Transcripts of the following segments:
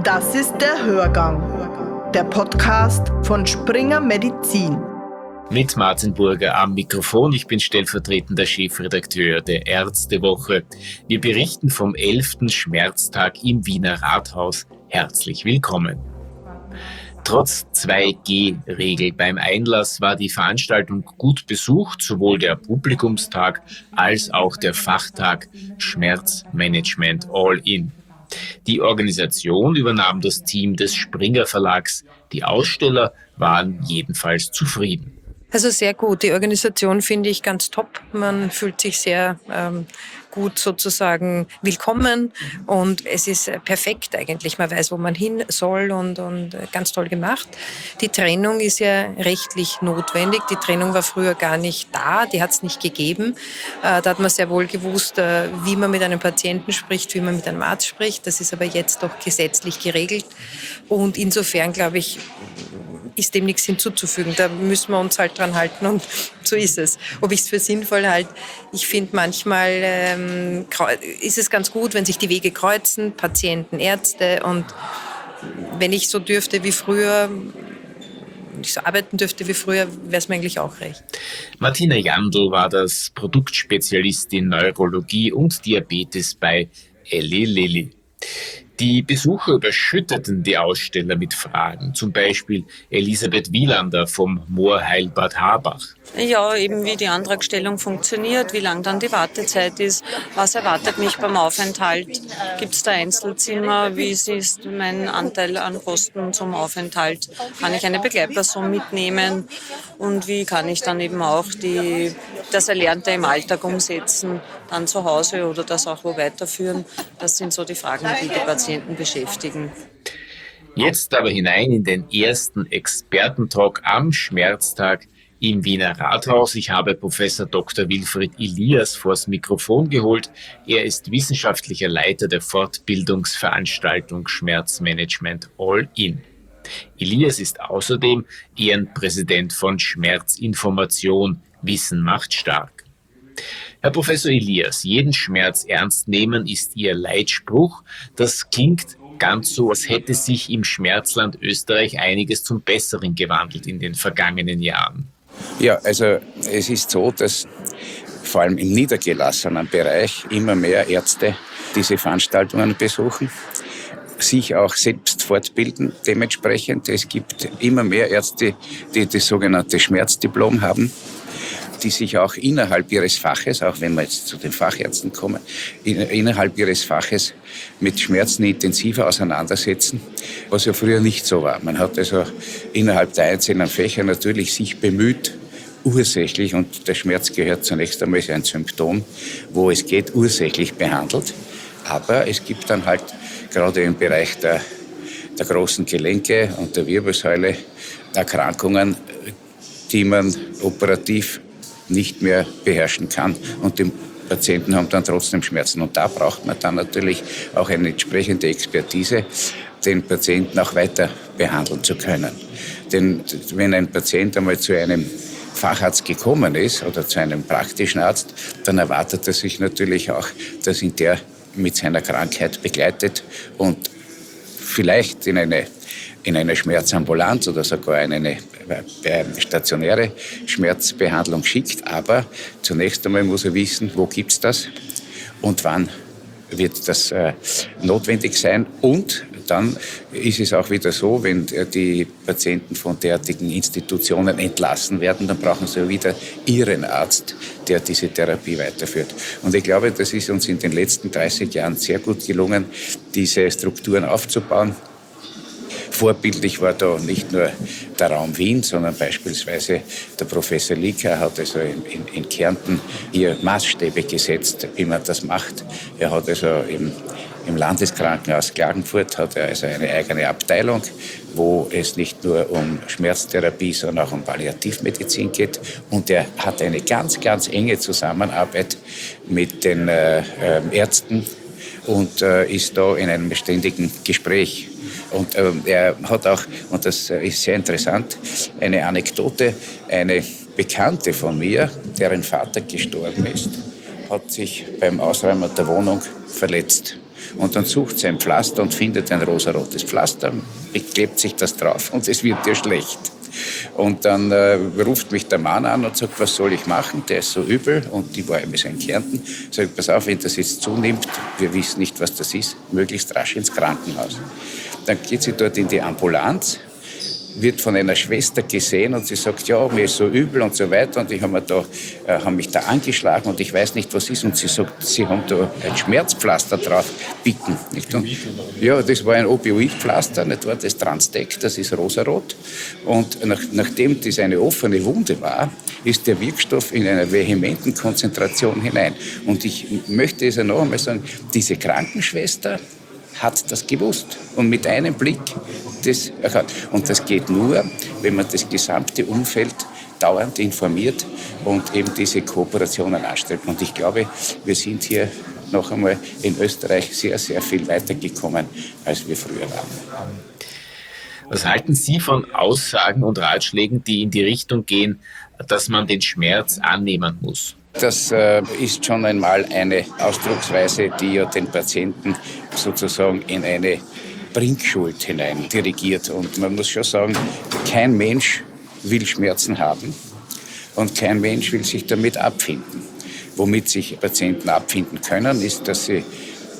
Das ist der Hörgang, der Podcast von Springer Medizin. Mit Martin Burger am Mikrofon. Ich bin stellvertretender Chefredakteur der Ärztewoche. Wir berichten vom 11. Schmerztag im Wiener Rathaus. Herzlich willkommen. Trotz 2G-Regel beim Einlass war die Veranstaltung gut besucht, sowohl der Publikumstag als auch der Fachtag Schmerzmanagement All-In. Die Organisation übernahm das Team des Springer Verlags. Die Aussteller waren jedenfalls zufrieden. Also sehr gut. Die Organisation finde ich ganz top. Man fühlt sich sehr gut sozusagen willkommen und es ist perfekt eigentlich. Man weiß, wo man hin soll und ganz toll gemacht. Die Trennung ist ja rechtlich notwendig. Die Trennung war früher gar nicht da, die hat es nicht gegeben. Da hat man sehr wohl gewusst, wie man mit einem Patienten spricht, wie man mit einem Arzt spricht. Das ist aber jetzt doch gesetzlich geregelt und insofern glaube ich, ist dem nichts hinzuzufügen. Da müssen wir uns halt dran halten und so ist es. Ob ich es für sinnvoll halte, ich finde manchmal ist es ganz gut, wenn sich die Wege kreuzen, Patienten, Ärzte und wenn ich so dürfte wie früher, ich so arbeiten dürfte wie früher, wäre es mir eigentlich auch recht. Martina Jandl war das Produktspezialistin Neurologie und Diabetes bei Eli Lilly. Die Besucher überschütteten die Aussteller mit Fragen, zum Beispiel Elisabeth Wielander vom Moorheilbad Habach. Ja, eben wie die Antragstellung funktioniert, wie lang dann die Wartezeit ist, was erwartet mich beim Aufenthalt, gibt es da Einzelzimmer, wie ist mein Anteil an Kosten zum Aufenthalt, kann ich eine Begleitperson mitnehmen und wie kann ich dann eben auch das Erlernte im Alltag umsetzen, dann zu Hause oder das auch wo weiterführen. Das sind so die Fragen, die die Patienten beschäftigen. Jetzt aber hinein in den ersten Expertentalk am Schmerztag im Wiener Rathaus. Ich habe Professor Dr. Wilfried Elias vors Mikrofon geholt. Er ist wissenschaftlicher Leiter der Fortbildungsveranstaltung Schmerzmanagement All-In. Elias ist außerdem Ehrenpräsident von Schmerzinformation Wissen macht stark. Herr Professor Elias, jeden Schmerz ernst nehmen ist Ihr Leitspruch. Das klingt ganz so, als hätte sich im Schmerzland Österreich einiges zum Besseren gewandelt in den vergangenen Jahren. Ja, also es ist so, dass vor allem im niedergelassenen Bereich immer mehr Ärzte diese Veranstaltungen besuchen, sich auch selbst fortbilden dementsprechend. Es gibt immer mehr Ärzte, die das sogenannte Schmerzdiplom haben, die sich auch innerhalb ihres Faches, auch wenn wir jetzt zu den Fachärzten kommen, innerhalb ihres Faches mit Schmerzen intensiver auseinandersetzen, was ja früher nicht so war. Man hat also innerhalb der einzelnen Fächer natürlich sich bemüht, ursächlich, und der Schmerz gehört zunächst einmal ein Symptom, wo es geht, ursächlich behandelt. Aber es gibt dann halt gerade im Bereich der großen Gelenke und der Wirbelsäule Erkrankungen, die man operativ nicht mehr beherrschen kann und die Patienten haben dann trotzdem Schmerzen. Und da braucht man dann natürlich auch eine entsprechende Expertise, den Patienten auch weiter behandeln zu können. Denn wenn ein Patient einmal zu einem Facharzt gekommen ist oder zu einem praktischen Arzt, dann erwartet er sich natürlich auch, dass ihn der mit seiner Krankheit begleitet und vielleicht in eine Schmerzambulanz oder sogar in eine stationäre Schmerzbehandlung schickt. Aber zunächst einmal muss er wissen, wo gibt's das und wann wird das notwendig sein. Und dann ist es auch wieder so, wenn die Patienten von derartigen Institutionen entlassen werden, dann brauchen sie wieder ihren Arzt, der diese Therapie weiterführt. Und ich glaube, das ist uns in den letzten 30 Jahren sehr gut gelungen, diese Strukturen aufzubauen. Vorbildlich war da nicht nur der Raum Wien, sondern beispielsweise der Professor Lieker hat also in Kärnten hier Maßstäbe gesetzt, wie man das macht. Er hat also im Landeskrankenhaus Klagenfurt hat er also eine eigene Abteilung, wo es nicht nur um Schmerztherapie, sondern auch um Palliativmedizin geht. Und er hat eine ganz, ganz enge Zusammenarbeit mit den Ärzten und ist da in einem ständigen Gespräch. Und er hat auch, und das ist sehr interessant, eine Anekdote, eine Bekannte von mir, deren Vater gestorben ist, hat sich beim Ausräumen der Wohnung verletzt. Und dann sucht sie ein Pflaster und findet ein rosarotes Pflaster, klebt sich das drauf und es wird ihr schlecht. Und dann ruft mich der Mann an und sagt, was soll ich machen? Der ist so übel und die war eben so in Kärnten. Sagt, pass auf, wenn das jetzt zunimmt, wir wissen nicht, was das ist, möglichst rasch ins Krankenhaus. Dann geht sie dort in die Ambulanz, wird von einer Schwester gesehen und sie sagt, ja, mir ist so übel und so weiter und ich habe mich da angeschlagen und ich weiß nicht, was ist. Und sie sagt, sie haben da ein Schmerzpflaster drauf bieten. Nicht? Und, ja, das war ein Opioidpflaster, nicht wahr? Das Transdec, das ist rosarot. Und nachdem das eine offene Wunde war, ist der Wirkstoff in einer vehementen Konzentration hinein. Und ich möchte es ja noch einmal sagen, diese Krankenschwester hat das gewusst und mit einem Blick das erkannt. Und das geht nur, wenn man das gesamte Umfeld dauernd informiert und eben diese Kooperationen anstrebt. Und ich glaube, wir sind hier noch einmal in Österreich sehr, sehr viel weitergekommen, als wir früher waren. Was halten Sie von Aussagen und Ratschlägen, die in die Richtung gehen, dass man den Schmerz annehmen muss? Das ist schon einmal eine Ausdrucksweise, die ja den Patienten sozusagen in eine Bringschuld hinein dirigiert. Und man muss schon sagen, kein Mensch will Schmerzen haben und kein Mensch will sich damit abfinden. Womit sich Patienten abfinden können, ist, dass sie,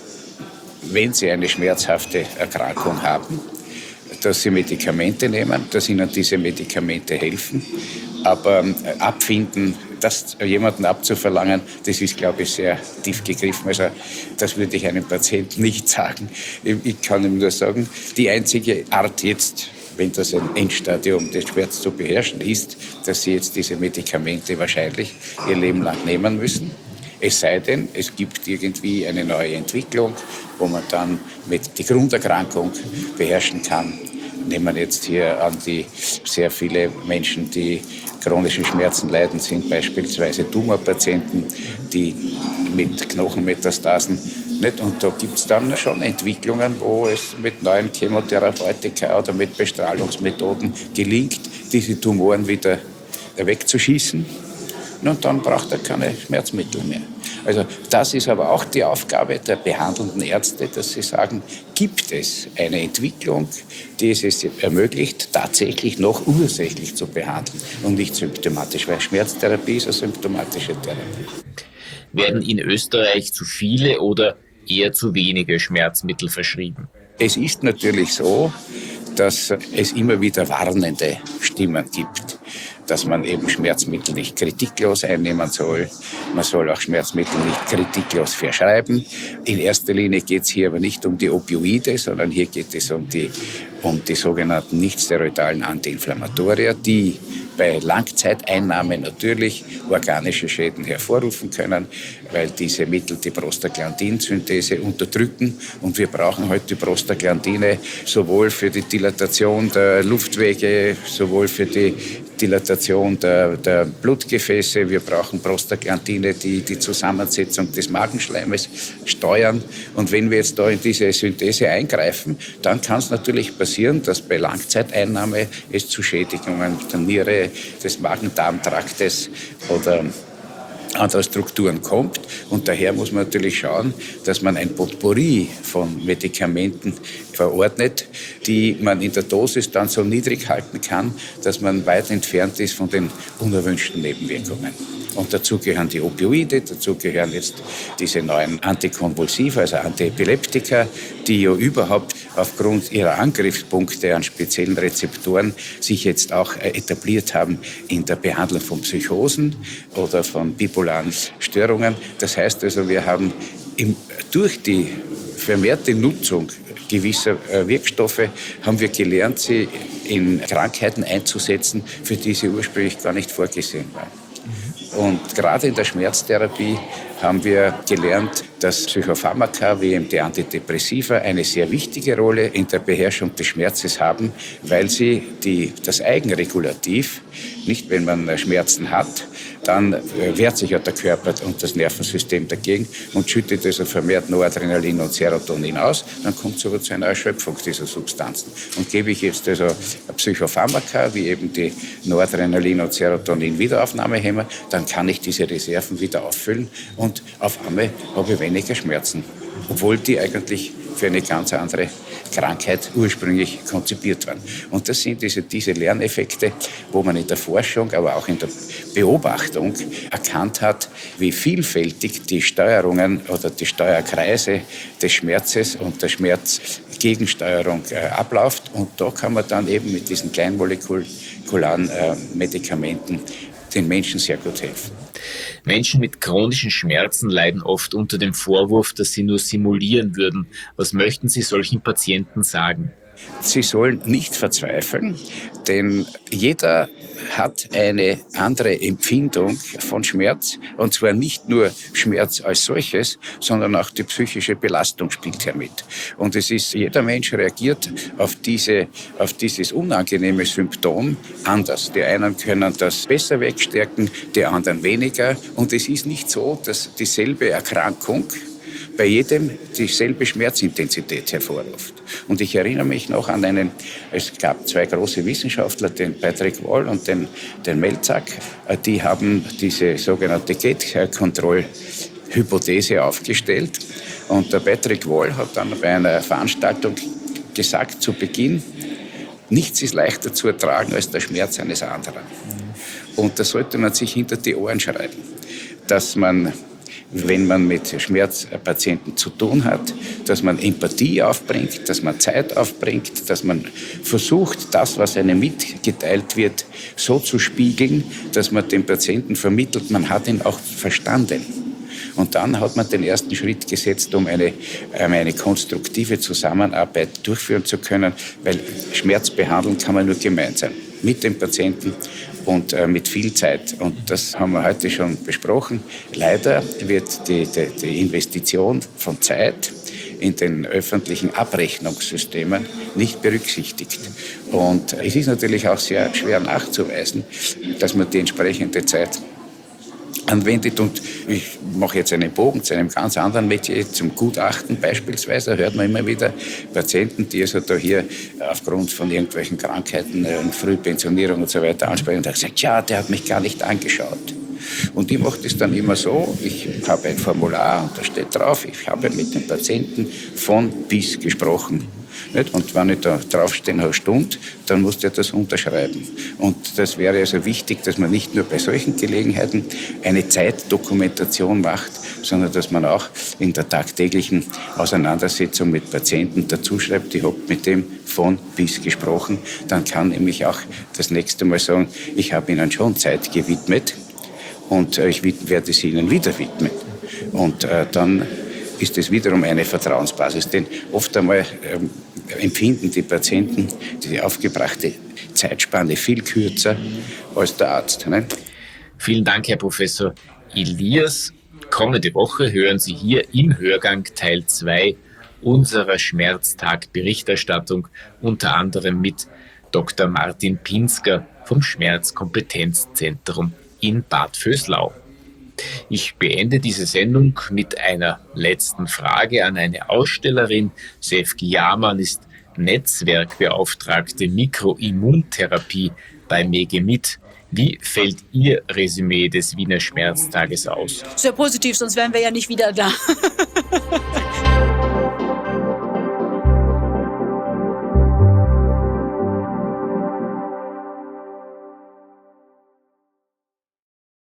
wenn sie eine schmerzhafte Erkrankung haben, dass sie Medikamente nehmen, dass ihnen diese Medikamente helfen. Aber abfinden, das jemanden abzuverlangen, das ist, glaube ich, sehr tief gegriffen. Also das würde ich einem Patienten nicht sagen. Ich kann ihm nur sagen, die einzige Art jetzt, wenn das ein Endstadium des Schmerzes zu beherrschen ist, dass sie jetzt diese Medikamente wahrscheinlich ihr Leben lang nehmen müssen. Es sei denn, es gibt irgendwie eine neue Entwicklung, wo man dann mit die Grunderkrankung beherrschen kann. Nehmen wir jetzt hier an die sehr viele Menschen, die chronischen Schmerzen leiden, sind beispielsweise Tumorpatienten, die mit Knochenmetastasen nicht. Und da gibt es dann schon Entwicklungen, wo es mit neuen Chemotherapeutika oder mit Bestrahlungsmethoden gelingt, diese Tumoren wieder wegzuschießen. Und dann braucht er keine Schmerzmittel mehr. Also das ist aber auch die Aufgabe der behandelnden Ärzte, dass sie sagen, gibt es eine Entwicklung, die es ermöglicht, tatsächlich noch ursächlich zu behandeln und nicht symptomatisch, weil Schmerztherapie ist eine symptomatische Therapie. Werden in Österreich zu viele oder eher zu wenige Schmerzmittel verschrieben? Es ist natürlich so, dass es immer wieder warnende Stimmen gibt, dass man eben Schmerzmittel nicht kritiklos einnehmen soll. Man soll auch Schmerzmittel nicht kritiklos verschreiben. In erster Linie geht es hier aber nicht um die Opioide, sondern hier geht es um die sogenannten nichtsteroidalen Antiinflammatoria, die bei Langzeiteinnahme natürlich organische Schäden hervorrufen können, weil diese Mittel die Prostaglandinsynthese unterdrücken. Und wir brauchen heute die Prostaglandine sowohl für die Dilatation der Luftwege, sowohl für die Dilatation der Blutgefäße. Wir brauchen Prostaglandine, die die Zusammensetzung des Magenschleimes steuern. Und wenn wir jetzt da in diese Synthese eingreifen, dann kann es natürlich passieren, dass bei Langzeiteinnahme es zu Schädigungen der Niere, des Magen-Darm-Traktes oder anderer Strukturen kommt. Und daher muss man natürlich schauen, dass man ein Potpourri von Medikamenten verordnet, die man in der Dosis dann so niedrig halten kann, dass man weit entfernt ist von den unerwünschten Nebenwirkungen. Und dazu gehören die Opioide, dazu gehören jetzt diese neuen Antikonvulsiva, also Antiepileptika, die ja überhaupt aufgrund ihrer Angriffspunkte an speziellen Rezeptoren sich jetzt auch etabliert haben in der Behandlung von Psychosen oder von bipolaren Störungen. Das heißt also, wir haben durch die vermehrte Nutzung gewisser Wirkstoffe haben wir gelernt, sie in Krankheiten einzusetzen, für die sie ursprünglich gar nicht vorgesehen waren. Und gerade in der Schmerztherapie haben wir gelernt, dass Psychopharmaka wie eben die Antidepressiva eine sehr wichtige Rolle in der Beherrschung des Schmerzes haben, weil sie das Eigenregulativ, nicht wenn man Schmerzen hat, dann wehrt sich ja der Körper und das Nervensystem dagegen und schüttet also vermehrt Noradrenalin und Serotonin aus. Dann kommt es aber zu einer Erschöpfung dieser Substanzen. Und gebe ich jetzt also Psychopharmaka, wie eben die Noradrenalin- und Serotonin-Wiederaufnahmehämmer, dann kann ich diese Reserven wieder auffüllen und auf einmal habe ich weniger Schmerzen. obwohl die eigentlich für eine ganz andere Krankheit ursprünglich konzipiert waren. Und das sind diese Lerneffekte, wo man in der Forschung, aber auch in der Beobachtung erkannt hat, wie vielfältig die Steuerungen oder die Steuerkreise des Schmerzes und der Schmerzgegensteuerung abläuft. Und da kann man dann eben mit diesen kleinmolekularen Medikamenten den Menschen sehr gut helfen. Menschen mit chronischen Schmerzen leiden oft unter dem Vorwurf, dass sie nur simulieren würden. Was möchten Sie solchen Patienten sagen? Sie sollen nicht verzweifeln, denn jeder hat eine andere Empfindung von Schmerz. Und zwar nicht nur Schmerz als solches, sondern auch die psychische Belastung spielt hier mit. Und jeder Mensch reagiert auf dieses unangenehme Symptom anders. Die einen können das besser wegstärken, die anderen weniger. Und es ist nicht so, dass dieselbe Erkrankung bei jedem dieselbe Schmerzintensität hervorruft. Und ich erinnere mich noch an es gab zwei große Wissenschaftler, den Patrick Wall und den Melzack, die haben diese sogenannte Gate-Control-Hypothese aufgestellt. Und der Patrick Wall hat dann bei einer Veranstaltung gesagt, zu Beginn, nichts ist leichter zu ertragen als der Schmerz eines anderen. Und das sollte man sich hinter die Ohren schreiben, dass man, wenn man mit Schmerzpatienten zu tun hat, dass man Empathie aufbringt, dass man Zeit aufbringt, dass man versucht, das, was einem mitgeteilt wird, so zu spiegeln, dass man dem Patienten vermittelt, man hat ihn auch verstanden. Und dann hat man den ersten Schritt gesetzt, um eine konstruktive Zusammenarbeit durchführen zu können, weil Schmerz behandeln kann man nur gemeinsam mit dem Patienten und mit viel Zeit. Und das haben wir heute schon besprochen. Leider wird die Investition von Zeit in den öffentlichen Abrechnungssystemen nicht berücksichtigt. Und es ist natürlich auch sehr schwer nachzuweisen, dass man die entsprechende Zeit anwendet. Und ich mache jetzt einen Bogen zu einem ganz anderen Metier, zum Gutachten beispielsweise. Da hört man immer wieder Patienten, die also da hier aufgrund von irgendwelchen Krankheiten, Frühpensionierung und so weiter ansprechen und sagen, ja, der hat mich gar nicht angeschaut. Und ich mache das dann immer so, ich habe ein Formular und da steht drauf, ich habe mit dem Patienten von bis gesprochen. Und wenn ich da draufstehen habe, Stunde, dann muss der das unterschreiben. Und das wäre also wichtig, dass man nicht nur bei solchen Gelegenheiten eine Zeitdokumentation macht, sondern dass man auch in der tagtäglichen Auseinandersetzung mit Patienten dazu schreibt, ich habe mit dem von bis gesprochen. Dann kann nämlich auch das nächste Mal sagen, ich habe Ihnen schon Zeit gewidmet und ich werde es Ihnen wieder widmen. Und dann ist es wiederum eine Vertrauensbasis, denn oft einmal empfinden die Patienten die aufgebrachte Zeitspanne viel kürzer als der Arzt. Ne? Vielen Dank, Herr Professor Ilias. Kommende Woche hören Sie hier im Hörgang Teil 2 unserer Schmerztag-Berichterstattung, unter anderem mit Dr. Martin Pinsker vom Schmerzkompetenzzentrum in Bad Vöslau. Ich beende diese Sendung mit einer letzten Frage an eine Ausstellerin. Sefki Yaman ist Netzwerkbeauftragte Mikroimmuntherapie bei Megemit. Wie fällt Ihr Resümee des Wiener Schmerztages aus? Sehr positiv, sonst wären wir ja nicht wieder da.